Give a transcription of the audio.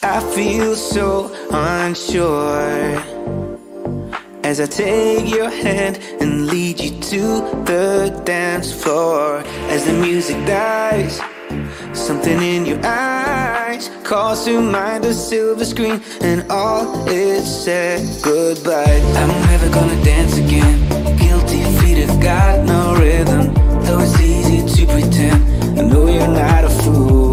I feel so unsure as I take your hand and lead you to the dance floor. As the music dies, something in your eyes calls to mind a silver screen, and all is said goodbye. I'm never gonna dance again. Guilty feet have got no rhythm, though it's easy to pretend. I know you're not a fool.